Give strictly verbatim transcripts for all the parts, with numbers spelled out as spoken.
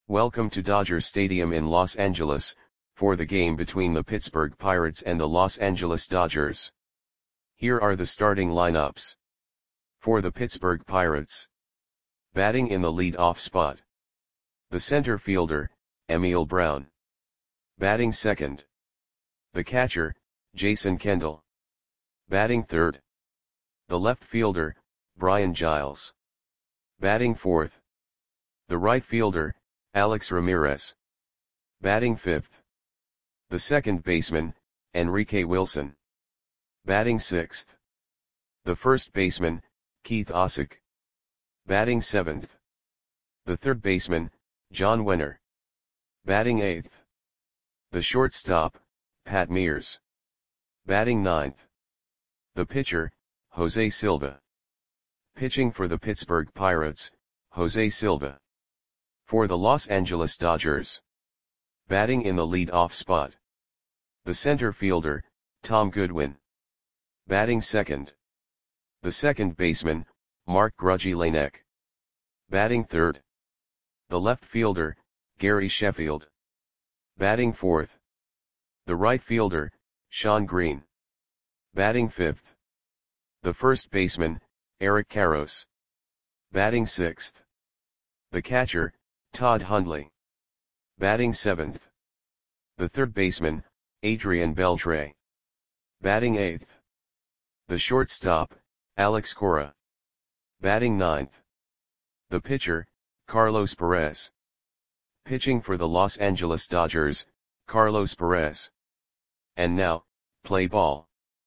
Welcome to Dodger Stadium in Los Angeles, for the game between the Pittsburgh Pirates and the Los Angeles Dodgers. Here are the starting lineups. For the Pittsburgh Pirates. Batting in the lead-off spot. The center fielder, Emil Brown. Batting second. The catcher, Jason Kendall. Batting third. The left fielder, Brian Giles. Batting fourth. The right fielder, Alex Ramirez. Batting fifth. The second baseman, Enrique Wilson. Batting sixth. The first baseman, Keith Osick. Batting seventh. The third baseman, John Wenner. Batting eighth. The shortstop, Pat Mears. Batting ninth. The pitcher, Jose Silva. Pitching for the Pittsburgh Pirates, Jose Silva. For the Los Angeles Dodgers. Batting in the lead-off spot. The center fielder, Tom Goodwin. Batting second. The second baseman, Mark Grudzielanek. Batting third. The left fielder, Gary Sheffield. Batting fourth. The right fielder, Shawn Green. Batting fifth. The first baseman, Eric Karros. Batting sixth. The catcher, Todd Hundley. Batting seventh. The third baseman, Adrian Beltre. Batting eighth. The shortstop, Alex Cora. Batting ninth. The pitcher, Carlos Perez. Pitching for the Los Angeles Dodgers, Carlos Perez. And now, play ball.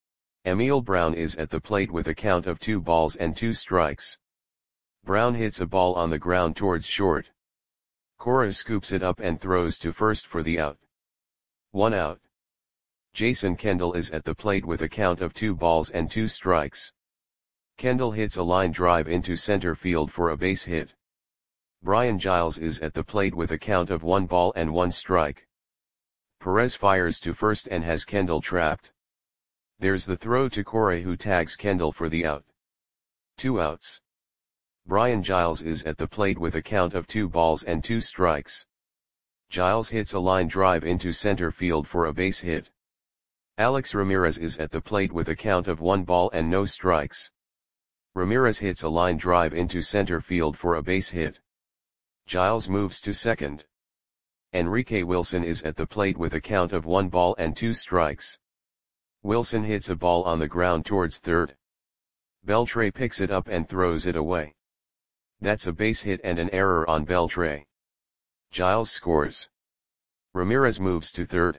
Emil Brown is at the plate with a count of two balls and two strikes. Brown hits a ball on the ground towards short. Cora scoops it up and throws to first for the out. One out. Jason Kendall is at the plate with a count of two balls and two strikes. Kendall hits a line drive into center field for a base hit. Brian Giles is at the plate with a count of one ball and one strike. Perez fires to first and has Kendall trapped. There's the throw to Cora, who tags Kendall for the out. Two outs. Brian Giles is at the plate with a count of two balls and two strikes. Giles hits a line drive into center field for a base hit. Alex Ramirez is at the plate with a count of one ball and no strikes. Ramirez hits a line drive into center field for a base hit. Giles moves to second. Enrique Wilson is at the plate with a count of one ball and two strikes. Wilson hits a ball on the ground towards third. Beltre picks it up and throws it away. That's a base hit and an error on Beltre. Giles scores. Ramirez moves to third.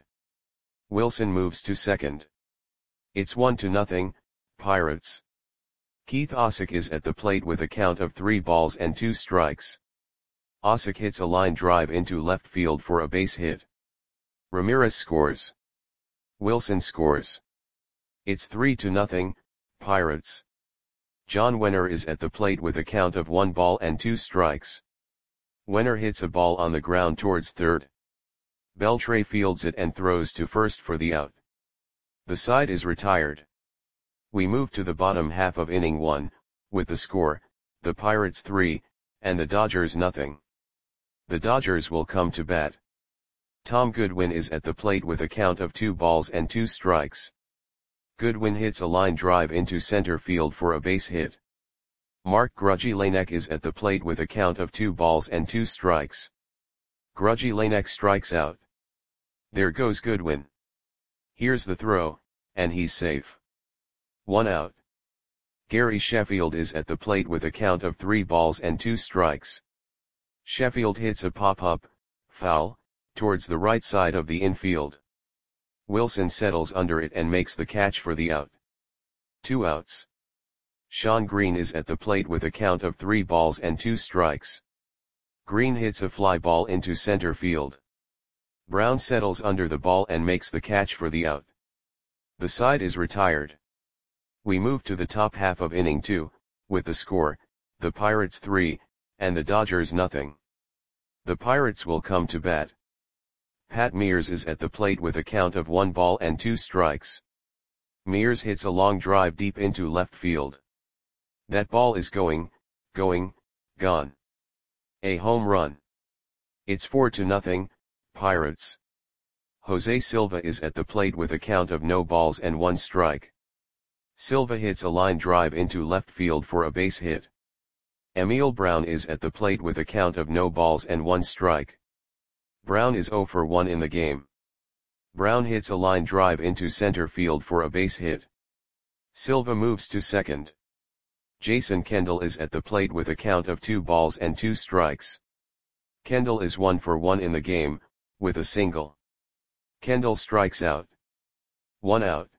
Wilson moves to second. It's one to nothing, Pirates. Keith Osick is at the plate with a count of three balls and two strikes. Osick hits a line drive into left field for a base hit. Ramirez scores. Wilson scores. It's three to nothing, Pirates. John Wenner is at the plate with a count of one ball and two strikes. Wenner hits a ball on the ground towards third. Beltre fields it and throws to first for the out. The side is retired. We move to the bottom half of inning one, with the score, the Pirates three, and the Dodgers nothing. The Dodgers will come to bat. Tom Goodwin is at the plate with a count of two balls and two strikes. Goodwin hits a line drive into center field for a base hit. Mark Grudzielanek is at the plate with a count of two balls and two strikes. Grudzielanek strikes out. There goes Goodwin. Here's the throw, and he's safe. One out. Gary Sheffield is at the plate with a count of three balls and two strikes. Sheffield hits a pop-up, foul, towards the right side of the infield. Wilson settles under it and makes the catch for the out. Two outs. Shawn Green is at the plate with a count of three balls and two strikes. Green hits a fly ball into center field. Brown settles under the ball and makes the catch for the out. The side is retired. We move to the top half of inning two, with the score, the Pirates three, and the Dodgers nothing. The Pirates will come to bat. Pat Mears is at the plate with a count of one ball and two strikes. Mears hits a long drive deep into left field. That ball is going, going, gone. A home run. It's four to nothing, Pirates. Jose Silva is at the plate with a count of no balls and one strike. Silva hits a line drive into left field for a base hit. Emil Brown is at the plate with a count of no balls and one strike. Brown is zero for one in the game. Brown hits a line drive into center field for a base hit. Silva moves to second. Jason Kendall is at the plate with a count of two balls and two strikes. Kendall is one for one in the game, with a single. Kendall strikes out. One out.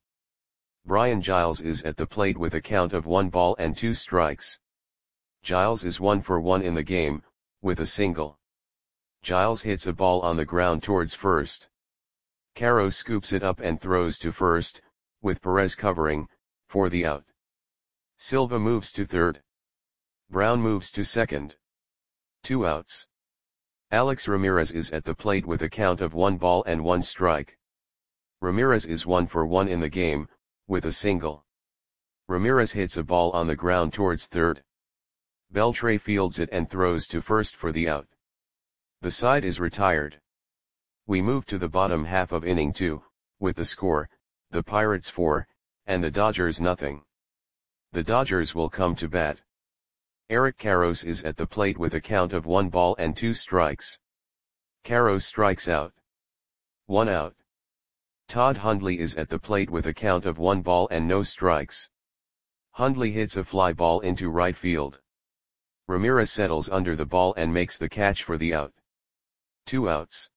Brian Giles is at the plate with a count of one ball and two strikes. Giles is one for one in the game, with a single. Giles hits a ball on the ground towards first. Caro scoops it up and throws to first, with Perez covering, for the out. Silva moves to third. Brown moves to second. Two outs. Alex Ramirez is at the plate with a count of one ball and one strike. Ramirez is one for one in the game, with a single. Ramirez hits a ball on the ground towards third. Beltre fields it and throws to first for the out. The side is retired. We move to the bottom half of inning two, with the score, the Pirates four, and the Dodgers nothing. The Dodgers will come to bat. Eric Karros is at the plate with a count of one ball and two strikes. Karros strikes out. One out. Todd Hundley is at the plate with a count of one ball and no strikes. Hundley hits a fly ball into right field. Ramirez settles under the ball and makes the catch for the out. Two outs.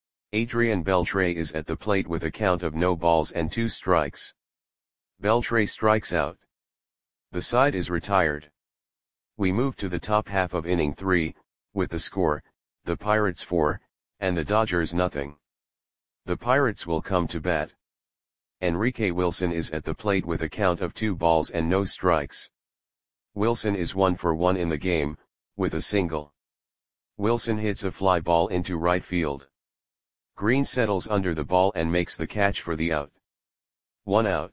Adrian Beltre is at the plate with a count of no balls and two strikes. Beltre strikes out. The side is retired. We move to the top half of inning three, with the score, the Pirates four, and the Dodgers nothing. The Pirates will come to bat. Enrique Wilson is at the plate with a count of two balls and no strikes. Wilson is one for one in the game, with a single. Wilson hits a fly ball into right field. Green settles under the ball and makes the catch for the out. One out.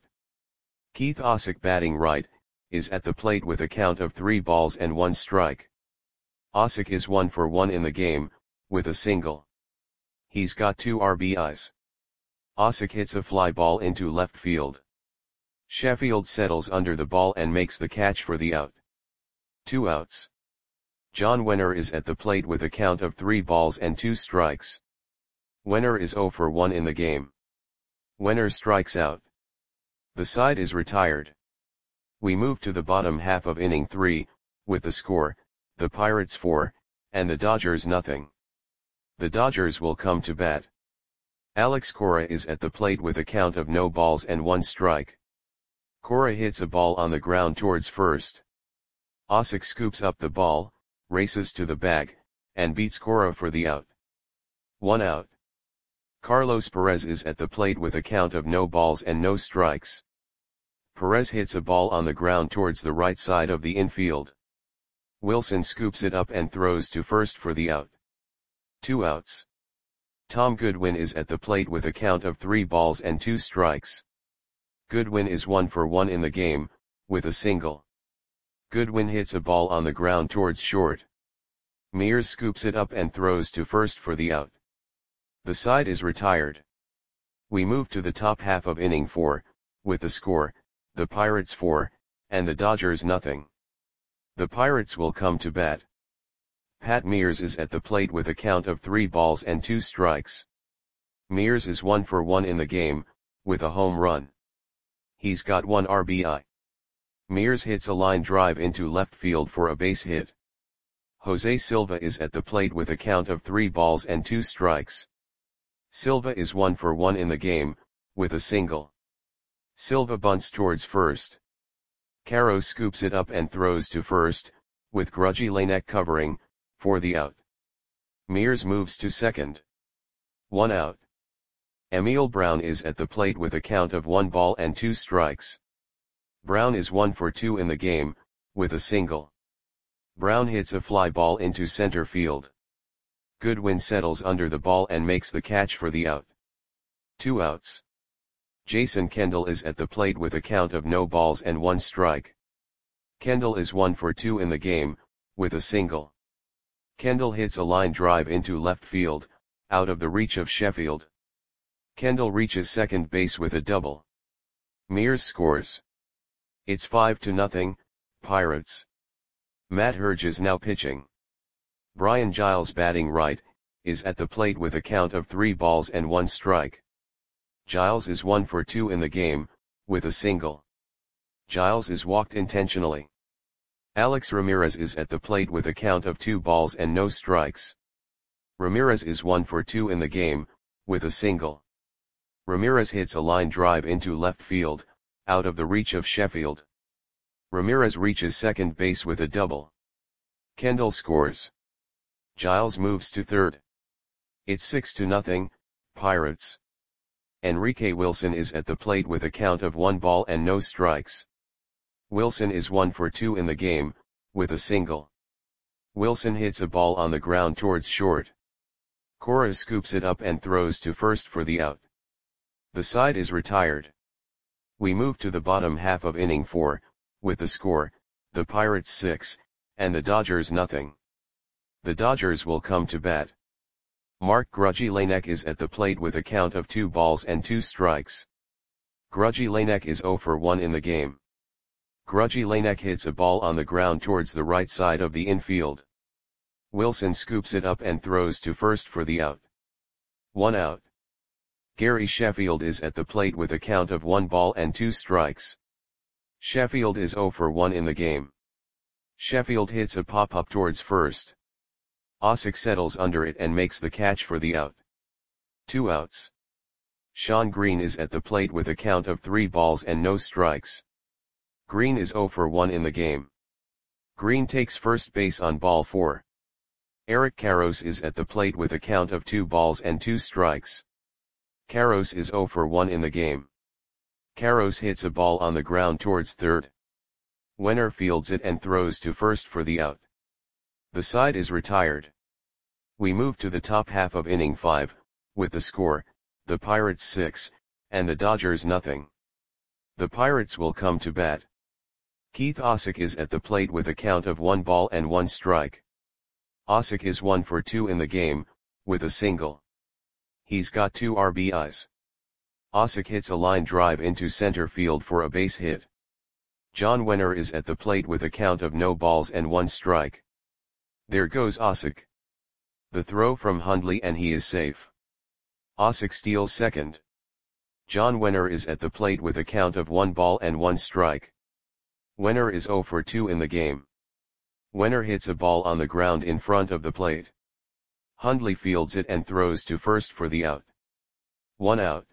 Keith Osick, batting right, is at the plate with a count of three balls and one strike. Osick is one for one in the game, with a single. He's got two R B Is. Osick hits a fly ball into left field. Sheffield settles under the ball and makes the catch for the out. Two outs. John Wenner is at the plate with a count of three balls and two strikes. Wenner is zero for one in the game. Wenner strikes out. The side is retired. We move to the bottom half of inning three, with the score, the Pirates four, and the Dodgers nothing. The Dodgers will come to bat. Alex Cora is at the plate with a count of no balls and one strike. Cora hits a ball on the ground towards first. Osick scoops up the ball, races to the bag, and beats Cora for the out. One out. Carlos Perez is at the plate with a count of no balls and no strikes. Perez hits a ball on the ground towards the right side of the infield. Wilson scoops it up and throws to first for the out. Two outs. Tom Goodwin is at the plate with a count of three balls and two strikes. Goodwin is one for one in the game, with a single. Goodwin hits a ball on the ground towards short. Mears scoops it up and throws to first for the out. The side is retired. We move to the top half of inning four, with the score, the Pirates four, and the Dodgers nothing. The Pirates will come to bat. Pat Mears is at the plate with a count of three balls and two strikes. Mears is one for one in the game, with a home run. He's got one R B I. Mears hits a line drive into left field for a base hit. Jose Silva is at the plate with a count of three balls and two strikes. Silva is one for one in the game, with a single. Silva bunts towards first. Caro scoops it up and throws to first, with Grudgy Lanek covering, for the out. Mears moves to second. One out. Emil Brown is at the plate with a count of one ball and two strikes. Brown is one for two in the game, with a single. Brown hits a fly ball into center field. Goodwin settles under the ball and makes the catch for the out. Two outs. Jason Kendall is at the plate with a count of no balls and one strike. Kendall is one for two in the game, with a single. Kendall hits a line drive into left field, out of the reach of Sheffield. Kendall reaches second base with a double. Mears scores. It's five to nothing, Pirates. Matt Herge is now pitching. Brian Giles, batting right, is at the plate with a count of three balls and one strike. Giles is one for two in the game, with a single. Giles is walked intentionally. Alex Ramirez is at the plate with a count of two balls and no strikes. Ramirez is one for two in the game, with a single. Ramirez hits a line drive into left field, out of the reach of Sheffield. Ramirez reaches second base with a double. Kendall scores. Giles moves to third. It's six to nothing, Pirates. Enrique Wilson is at the plate with a count of one ball and no strikes. Wilson is one for two in the game, with a single. Wilson hits a ball on the ground towards short. Cora scoops it up and throws to first for the out. The side is retired. We move to the bottom half of inning four, with the score, the Pirates six, and the Dodgers nothing. The Dodgers will come to bat. Mark Grudzielanek is at the plate with a count of two balls and two strikes. Grudzielanek is zero for one in the game. Grudzielanek hits a ball on the ground towards the right side of the infield. Wilson scoops it up and throws to first for the out. One out. Gary Sheffield is at the plate with a count of one ball and two strikes. Sheffield is zero for one in the game. Sheffield hits a pop-up towards first. Osick settles under it and makes the catch for the out. Two outs. Sean Green is at the plate with a count of three balls and no strikes. Green is zero for one in the game. Green takes first base on ball four. Eric Karros is at the plate with a count of two balls and two strikes. Karros is zero for one in the game. Karros hits a ball on the ground towards third. Wenner fields it and throws to first for the out. The side is retired. We move to the top half of inning five, with the score, the Pirates six, and the Dodgers nothing. The Pirates will come to bat. Keith Osick is at the plate with a count of one ball and one strike. Osick is one for two in the game, with a single. He's got two R B Is. Osick hits a line drive into center field for a base hit. John Wenner is at the plate with a count of no balls and one strike. There goes Osick. The throw from Hundley and he is safe. Osick steals second. John Wenner is at the plate with a count of one ball and one strike. Wenner is zero for two in the game. Wenner hits a ball on the ground in front of the plate. Hundley fields it and throws to first for the out. One out.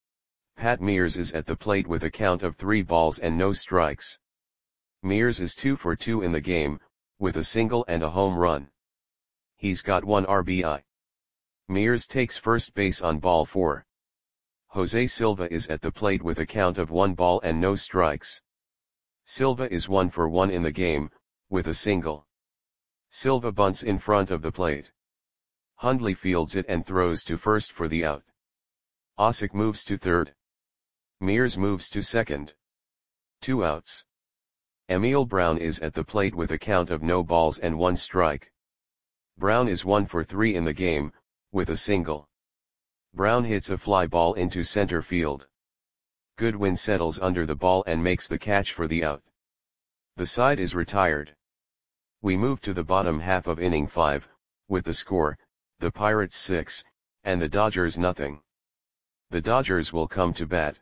Pat Mears is at the plate with a count of three balls and no strikes. Mears is two for two in the game, with a single and a home run. He's got one R B I. Mears takes first base on ball four. Jose Silva is at the plate with a count of one ball and no strikes. Silva is one for one in the game, with a single. Silva bunts in front of the plate. Hundley fields it and throws to first for the out. Osick moves to third. Mears moves to second. Two outs. Emil Brown is at the plate with a count of no balls and one strike. Brown is one for three in the game, with a single. Brown hits a fly ball into center field. Goodwin settles under the ball and makes the catch for the out. The side is retired. We move to the bottom half of inning five, with the score, the Pirates six, and the Dodgers nothing. The Dodgers will come to bat.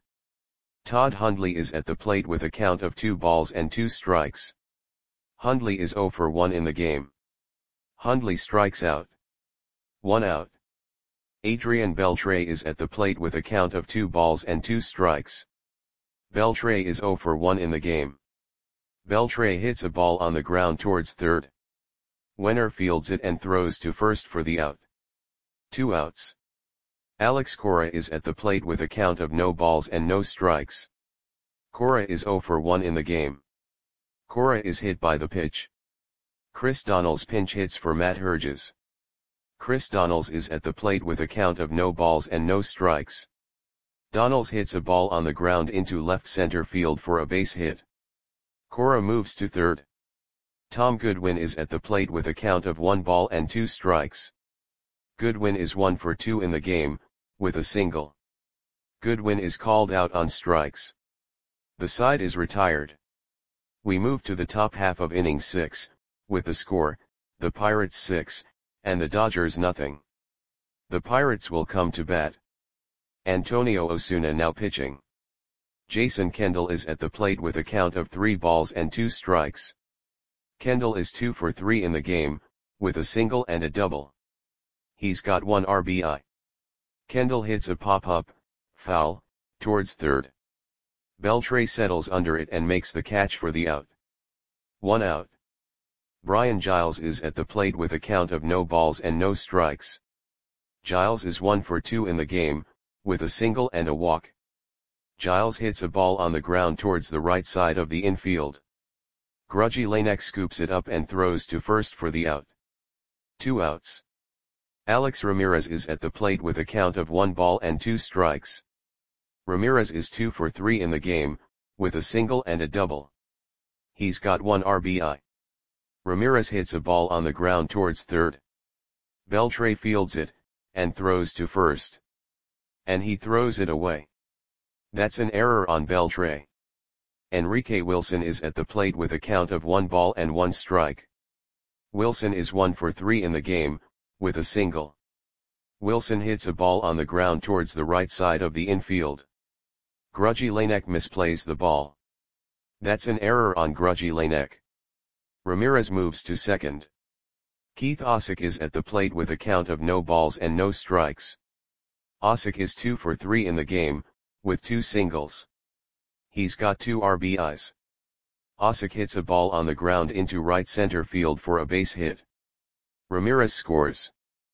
Todd Hundley is at the plate with a count of two balls and two strikes. Hundley is zero for one in the game. Hundley strikes out. One out. Adrian Beltre is at the plate with a count of two balls and two strikes. Beltre is zero for one in the game. Beltre hits a ball on the ground towards third. Wenner fields it and throws to first for the out. Two outs. Alex Cora is at the plate with a count of no balls and no strikes. Cora is zero for one in the game. Cora is hit by the pitch. Chris Donnells pinch hits for Matt Herges. Chris Donnells is at the plate with a count of no balls and no strikes. Donnells hits a ball on the ground into left center field for a base hit. Cora moves to third. Tom Goodwin is at the plate with a count of one ball and two strikes. Goodwin is one for two in the game, with a single. Goodwin is called out on strikes. The side is retired. We move to the top half of inning six, with the score, the Pirates six, and the Dodgers nothing. The Pirates will come to bat. Antonio Osuna now pitching. Jason Kendall is at the plate with a count of three balls and two strikes. Kendall is two for three in the game, with a single and a double. He's got one R B I. Kendall hits a pop-up, foul, towards third. Beltre settles under it and makes the catch for the out. One out. Brian Giles is at the plate with a count of no balls and no strikes. Giles is one for two in the game, with a single and a walk. Giles hits a ball on the ground towards the right side of the infield. Grudgy Lanek scoops it up and throws to first for the out. Two outs. Alex Ramirez is at the plate with a count of one ball and two strikes. Ramirez is two for three in the game, with a single and a double. He's got one R B I. Ramirez hits a ball on the ground towards third. Beltre fields it, and throws to first. And he throws it away. That's an error on Beltre. Enrique Wilson is at the plate with a count of one ball and one strike. Wilson is one for three in the game, with a single. Wilson hits a ball on the ground towards the right side of the infield. Grudgy Lanek misplays the ball. That's an error on Grudgy Lanek. Ramirez moves to second. Keith Osick is at the plate with a count of no balls and no strikes. Osick is two for three in the game, with two singles. He's got two R B Is. Osick hits a ball on the ground into right center field for a base hit. Ramirez scores.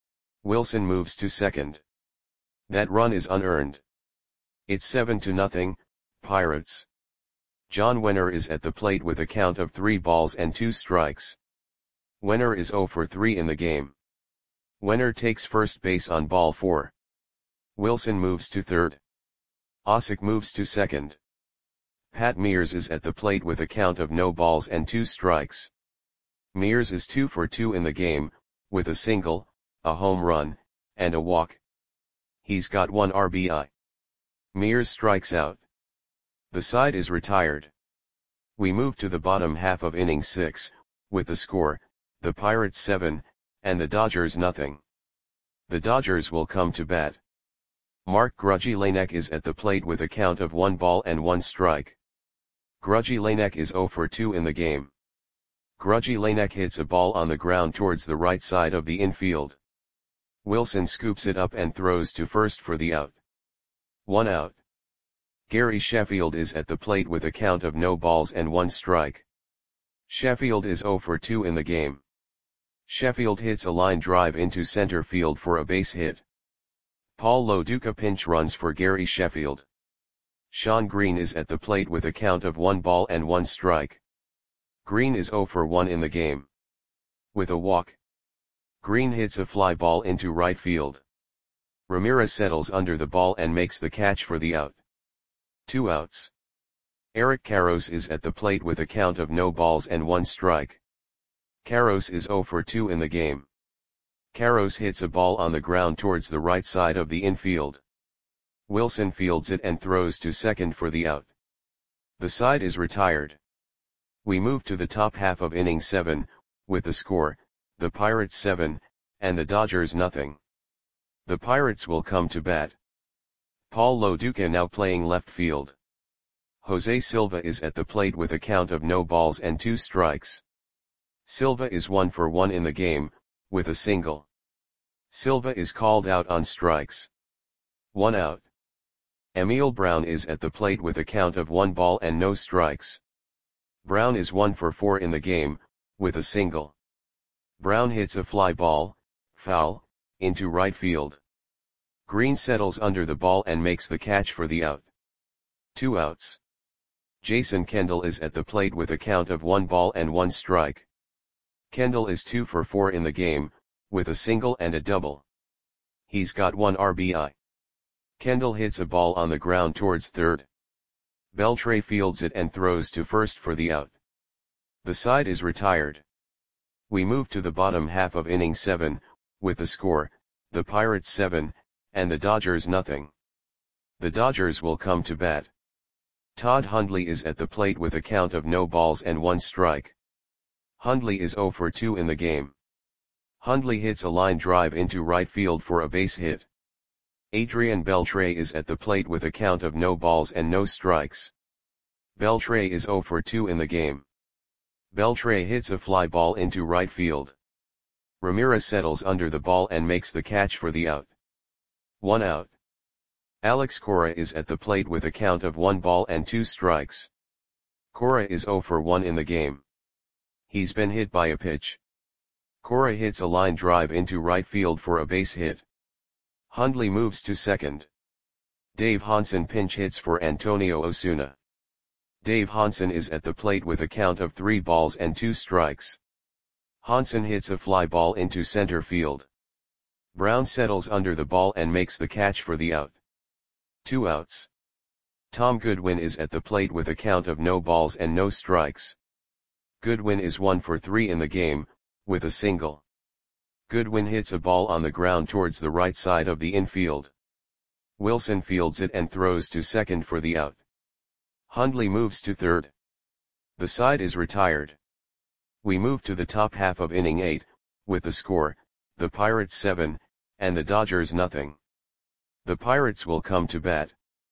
Wilson moves to second. That run is unearned. It's seven to nothing, Pirates. John Wenner is at the plate with a count of three balls and two strikes. Wenner is zero for three in the game. Wenner takes first base on ball four. Wilson moves to third. Osick moves to second. Pat Mears is at the plate with a count of no balls and two strikes. Mears is two for two in the game, with a single, a home run, and a walk. He's got one R B I. Mears strikes out. The side is retired. We move to the bottom half of inning six, with the score, the Pirates seven, and the Dodgers nothing. The Dodgers will come to bat. Mark Grudgy Lanek is at the plate with a count of one ball and one strike. Grudgy Lanek is zero for two in the game. Grudgy Lanek hits a ball on the ground towards the right side of the infield. Wilson scoops it up and throws to first for the out. One out. Gary Sheffield is at the plate with a count of no balls and one strike. Sheffield is zero for two in the game. Sheffield hits a line drive into center field for a base hit. Paul Lo Duca pinch runs for Gary Sheffield. Sean Green is at the plate with a count of one ball and one strike. Green is zero for one in the game. With a walk. Green hits a fly ball into right field. Ramirez settles under the ball and makes the catch for the out. Two outs. Eric Karros is at the plate with a count of no balls and one strike. Karros is zero for two in the game. Karros hits a ball on the ground towards the right side of the infield. Wilson fields it and throws to second for the out. The side is retired. We move to the top half of inning seven, with the score, the Pirates seven, and the Dodgers nothing. The Pirates will come to bat. Paul Lo Duca now playing left field. Jose Silva is at the plate with a count of no balls and two strikes. Silva is one for one in the game, with a single. Silva is called out on strikes. One out. Emil Brown is at the plate with a count of one ball and no strikes. Brown is one for four in the game, with a single. Brown hits a fly ball, foul, into right field. Green settles under the ball and makes the catch for the out. Two outs. Jason Kendall is at the plate with a count of one ball and one strike. Kendall is two for four in the game, with a single and a double. He's got one R B I. Kendall hits a ball on the ground towards third. Beltre fields it and throws to first for the out. The side is retired. We move to the bottom half of inning seven, with the score, the Pirates seven, and the Dodgers nothing. The Dodgers will come to bat. Todd Hundley is at the plate with a count of no balls and one strike. Hundley is oh for two in the game. Hundley hits a line drive into right field for a base hit. Adrian Beltre is at the plate with a count of no balls and no strikes. Beltre is oh for two in the game. Beltre hits a fly ball into right field. Ramirez settles under the ball and makes the catch for the out. One out. Alex Cora is at the plate with a count of one ball and two strikes. Cora is oh for one in the game. He's been hit by a pitch. Cora hits a line drive into right field for a base hit. Hundley moves to second. Dave Hansen pinch hits for Antonio Osuna. Dave Hansen is at the plate with a count of three balls and two strikes. Hansen hits a fly ball into center field. Brown settles under the ball and makes the catch for the out. Two outs. Tom Goodwin is at the plate with a count of no balls and no strikes. Goodwin is one for three in the game, with a single. Goodwin hits a ball on the ground towards the right side of the infield. Wilson fields it and throws to second for the out. Hundley moves to third. The side is retired. We move to the top half of inning eight, with the score, the Pirates seven, and the Dodgers nothing. The Pirates will come to bat.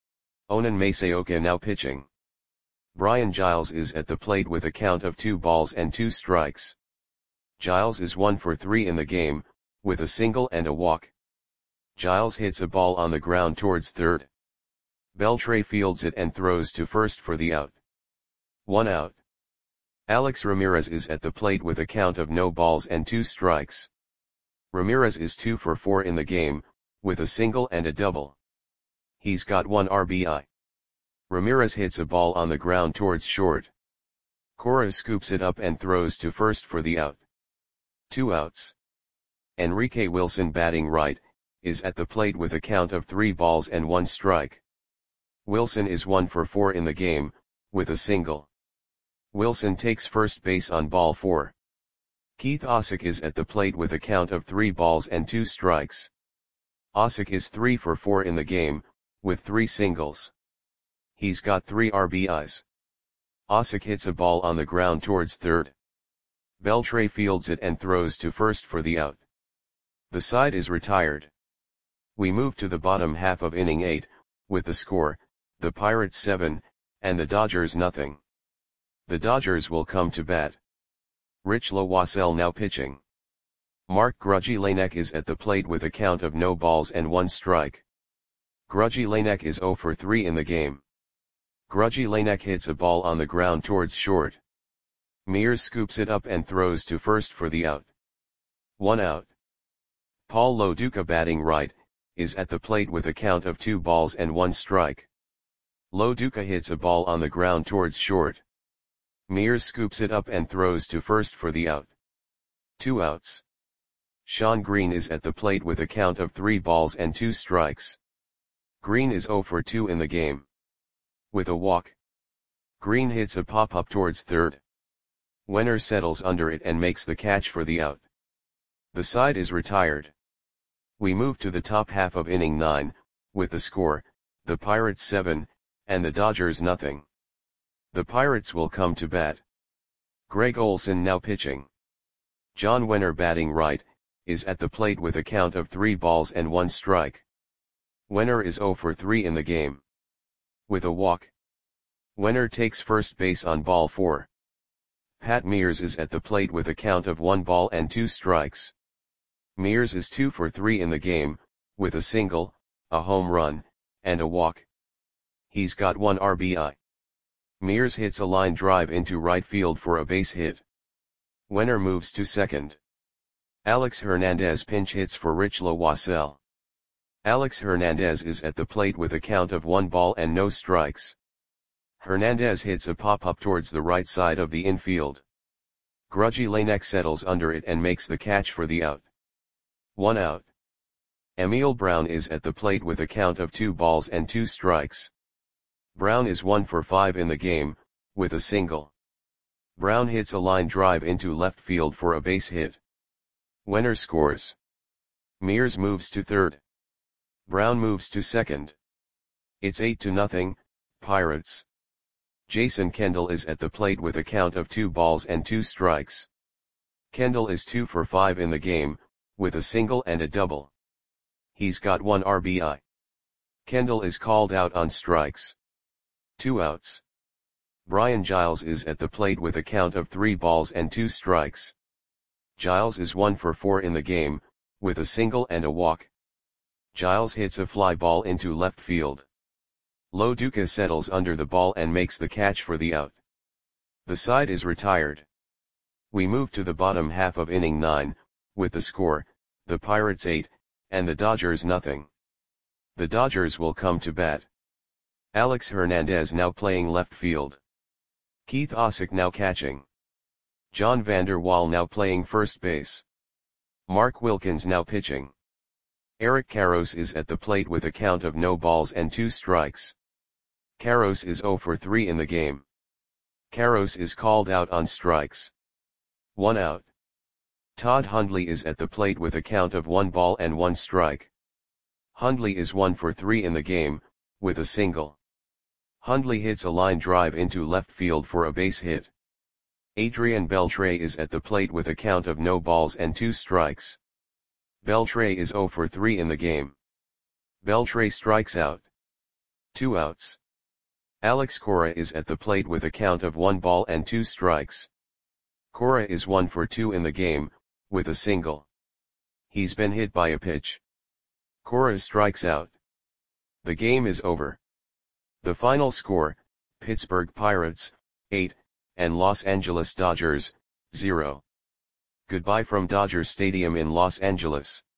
Onan Masaoka now pitching. Brian Giles is at the plate with a count of two balls and two strikes. Giles is one for three in the game, with a single and a walk. Giles hits a ball on the ground towards third. Beltre fields it and throws to first for the out. One out. Alex Ramirez is at the plate with a count of no balls and two strikes. Ramirez is two for four in the game, with a single and a double. He's got one R B I. Ramirez hits a ball on the ground towards short. Cora scoops it up and throws to first for the out. Two outs. Enrique Wilson batting right, is at the plate with a count of three balls and one strike. Wilson is one for four in the game, with a single. Wilson takes first base on ball four. Keith Osick is at the plate with a count of three balls and two strikes. Osick is three for four in the game, with three singles. He's got three R B Is. Osick hits a ball on the ground towards third. Beltre fields it and throws to first for the out. The side is retired. We move to the bottom half of inning eight, with the score, the Pirates seven, and the Dodgers nothing. The Dodgers will come to bat. Rich Lowassell now pitching. Mark Grudzielanek is at the plate with a count of no balls and one strike. Grudzielanek is oh for three in the game. Grudzielanek hits a ball on the ground towards short. Mears scoops it up and throws to first for the out. One out. Paul Lo Duca batting right, is at the plate with a count of two balls and one strike. Lo Duca hits a ball on the ground towards short. Mears scoops it up and throws to first for the out. Two outs. Sean Green is at the plate with a count of three balls and two strikes. Green is oh for two in the game. With a walk. Green hits a pop-up towards third. Wenner settles under it and makes the catch for the out. The side is retired. We move to the top half of inning nine, with the score, the Pirates seven, and the Dodgers nothing. The Pirates will come to bat. Greg Olson now pitching. John Wenner batting right, is at the plate with a count of three balls and one strike. Wenner is oh for three in the game. With a walk. Wenner takes first base on ball four. Pat Mears is at the plate with a count of one ball and two strikes. Mears is two for three in the game, with a single, a home run, and a walk. He's got one R B I. Mears hits a line drive into right field for a base hit. Wenner moves to second. Alex Hernandez pinch hits for Rich Lowassell. Alex Hernandez is at the plate with a count of one ball and no strikes. Hernandez hits a pop-up towards the right side of the infield. Grudzielanek settles under it and makes the catch for the out. One out. Emil Brown is at the plate with a count of two balls and two strikes. Brown is one for five in the game, with a single. Brown hits a line drive into left field for a base hit. Wenner scores. Mears moves to third. Brown moves to second. It's eight to nothing, Pirates. Jason Kendall is at the plate with a count of two balls and two strikes. Kendall is two for five in the game, with a single and a double. He's got one R B I. Kendall is called out on strikes. Two outs. Brian Giles is at the plate with a count of three balls and two strikes. Giles is one for four in the game, with a single and a walk. Giles hits a fly ball into left field. Lo Duca settles under the ball and makes the catch for the out. The side is retired. We move to the bottom half of inning nine, with the score, the Pirates eight, and the Dodgers nothing. The Dodgers will come to bat. Alex Hernandez now playing left field. Keith Osick now catching. John Vander Wal now playing first base. Mark Wilkins now pitching. Eric Karros is at the plate with a count of no balls and two strikes. Karros is zero for three in the game. Karros is called out on strikes. One out. Todd Hundley is at the plate with a count of one ball and one strike. Hundley is one for three in the game, with a single. Hundley hits a line drive into left field for a base hit. Adrian Beltre is at the plate with a count of no balls and two strikes. Beltre is zero for three in the game. Beltre strikes out. Two outs. Alex Cora is at the plate with a count of one ball and two strikes. Cora is one for two in the game, with a single. He's been hit by a pitch. Cora strikes out. The game is over. The final score, Pittsburgh Pirates, eight, and Los Angeles Dodgers, zero. Goodbye from Dodger Stadium in Los Angeles.